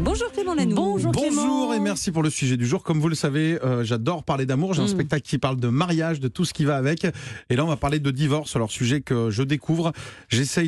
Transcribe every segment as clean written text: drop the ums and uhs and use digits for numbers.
Bonjour Clément Lanoux. Bonjour et merci pour le sujet du jour. Comme vous le savez, j'adore parler d'amour. J'ai un spectacle qui parle de mariage, de tout ce qui va avec. Et là, on va parler de divorce. Alors, sujet que je découvre. J'ai essayé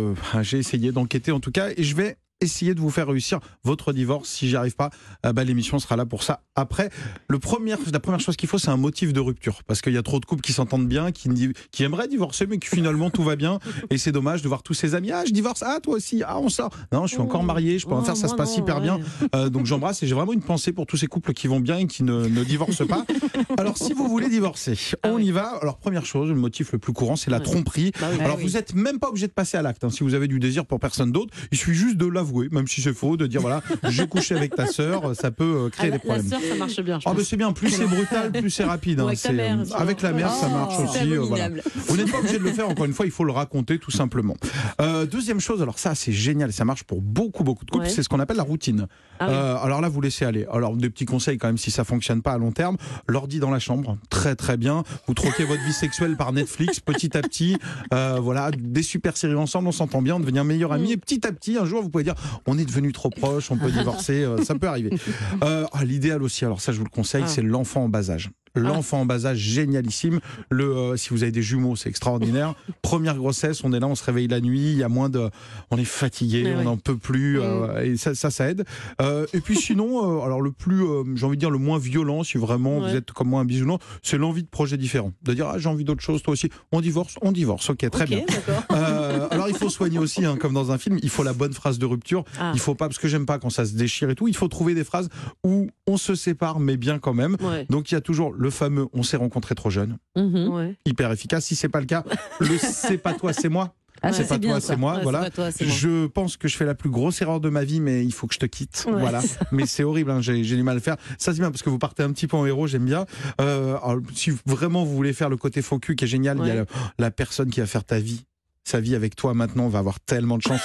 d'enquêter en tout cas. Et je vais essayer de vous faire réussir votre divorce. Si j'y arrive pas, l'émission sera là pour ça. Après, la première chose qu'il faut, c'est un motif de rupture. Parce qu'il y a trop de couples qui s'entendent bien, qui aimeraient divorcer, mais qui finalement tout va bien. Et c'est dommage de voir tous ces amis. Ah, je divorce. Ah, toi aussi. Ah, on sort. Non, je suis encore marié. Je peux en faire. Ça se passe hyper bien. Donc j'embrasse et j'ai vraiment une pensée pour tous ces couples qui vont bien et qui ne divorcent pas. Alors, si vous voulez divorcer, on y va. Alors, première chose, le motif le plus courant, c'est la tromperie. Alors, vous n'êtes même pas obligé de passer à l'acte. Si vous avez du désir pour personne d'autre, il suffit juste de l'avouer. Même si c'est faux, de dire voilà, j'ai couché avec ta sœur, ça peut créer des problèmes. La sœur, ça marche bien. C'est bien, plus c'est brutal, plus c'est rapide. Avec la mère, ça marche aussi. Voilà. Vous n'êtes pas obligé de le faire, encore une fois, il faut le raconter tout simplement. Deuxième chose, alors ça c'est génial, ça marche pour beaucoup de couples, c'est ce qu'on appelle la routine. Alors là, vous laissez aller. Alors des petits conseils quand même, si ça fonctionne pas à long terme, l'ordi dans la chambre, très bien. Vous troquez votre vie sexuelle par Netflix, petit à petit. Voilà, des super séries ensemble, on s'entend bien, on devient meilleurs amis. Et petit à petit, un jour, vous pouvez dire on est devenus trop proches, on peut divorcer, ça peut arriver. L'idéal aussi, alors ça je vous le conseille, c'est l'enfant en bas âge. L'enfant en bas âge, génialissime. Si vous avez des jumeaux, c'est extraordinaire. Première grossesse, on est là, on se réveille la nuit, il y a on est fatigué, on n'en peut plus, et ça aide. Et puis sinon, alors le plus, j'ai envie de dire le moins violent, si vraiment vous êtes comme moi un bisounours, c'est l'envie de projets différents. De dire j'ai envie d'autre chose, toi aussi. On divorce, ok, très bien. Alors il faut soigner aussi, comme dans un film, il faut la bonne phrase de rupture. Il faut pas, parce que j'aime pas quand ça se déchire et tout. Il faut trouver des phrases où on se sépare, mais bien quand même. Donc il y a toujours le fameux on s'est rencontrés trop jeune, hyper efficace. Si c'est pas le cas, c'est pas toi, c'est moi. C'est pas toi, c'est moi. Voilà. Je pense que je fais la plus grosse erreur de ma vie, mais il faut que je te quitte. Voilà. Mais c'est horrible, j'ai du mal à le faire. Ça c'est bien parce que vous partez un petit peu en héros, j'aime bien. Alors, si vraiment vous voulez faire le côté faux cul qui est génial, il y a la personne qui va faire sa vie avec toi maintenant, on va avoir tellement de chance.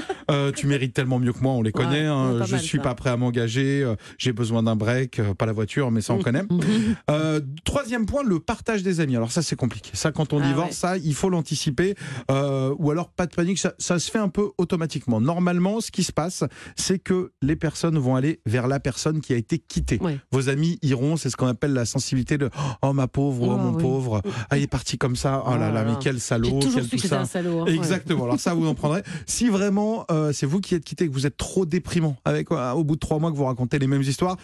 Tu mérites tellement mieux que moi, on les connaît. Je suis pas prêt à m'engager. J'ai besoin d'un break, pas la voiture, mais ça on connaît. Troisième point, le partage des amis. Alors ça c'est compliqué. Ça quand on divorce, ça il faut l'anticiper. Ou alors pas de panique, ça se fait un peu automatiquement. Normalement, ce qui se passe, c'est que les personnes vont aller vers la personne qui a été quittée. Vos amis iront, c'est ce qu'on appelle la sensibilité de oh ma pauvre, oh mon pauvre, il est parti comme ça. Oh là là, mais quel salaud, quel tout ça. Exactement. Alors ça vous en prendrez. Si vraiment c'est vous qui êtes quitté, que vous êtes trop déprimant, au bout de 3 mois que vous racontez les mêmes histoires,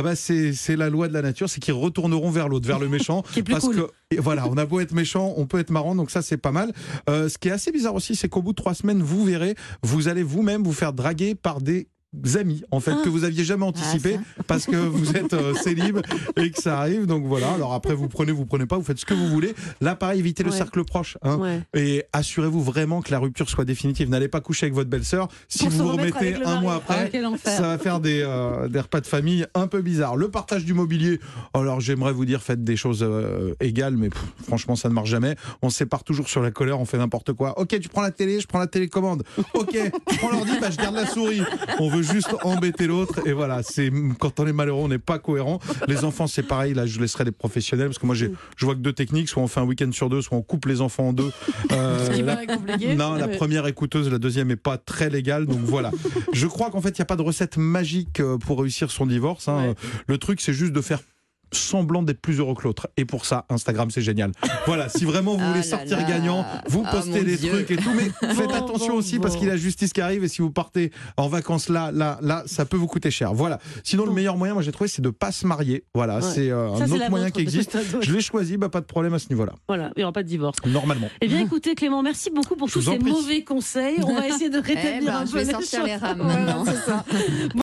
c'est la loi de la nature, c'est qu'ils retourneront vers l'autre, vers le méchant. Parce que voilà, on a beau être méchant, on peut être marrant, donc ça c'est pas mal. Ce qui est assez bizarre aussi, c'est qu'au bout de 3 semaines, vous verrez, vous allez vous-même vous faire draguer par des amis en fait que vous aviez jamais anticipé parce que vous êtes célib et que ça arrive, donc voilà. Alors après vous prenez pas, vous faites ce que vous voulez. Là pareil, évitez le cercle proche et assurez-vous vraiment que la rupture soit définitive. N'allez pas coucher avec votre belle-sœur si vous vous remettez un mois après, ça va faire des repas de famille un peu bizarres. Le partage du mobilier, alors j'aimerais vous dire faites des choses égales, mais franchement ça ne marche jamais. On se sépare toujours sur la colère, on fait n'importe quoi. Ok, tu prends la télé, je prends la télécommande. Ok, tu prends l'ordi, je garde la souris. On veut juste embêter l'autre, et voilà, quand on est malheureux, on n'est pas cohérent. Les enfants, c'est pareil, là je laisserai les professionnels, parce que moi je vois que 2 techniques, soit on fait un week-end sur 2, soit on coupe les enfants en 2. Ce qui paraît compliqué. Non, la première est coûteuse, la deuxième est pas très légale, donc voilà. Je crois qu'en fait, il n'y a pas de recette magique pour réussir son divorce. Le truc, c'est juste de faire semblant d'être plus heureux que l'autre, et pour ça Instagram c'est génial. Voilà, si vraiment vous voulez sortir gagnant, vous postez des trucs et tout, mais faites attention aussi parce qu'il y a la justice qui arrive, et si vous partez en vacances là ça peut vous coûter cher. Voilà. Sinon le meilleur moyen, moi j'ai trouvé, c'est de pas se marier. Voilà, c'est un autre moyen qui existe. Je l'ai choisi, pas de problème à ce niveau-là. Voilà, il n'y aura pas de divorce normalement. Eh bien écoutez Clément, merci beaucoup pour tous ces mauvais conseils. On va essayer de rétablir un peu je vais sortir les rames maintenant. C'est ça.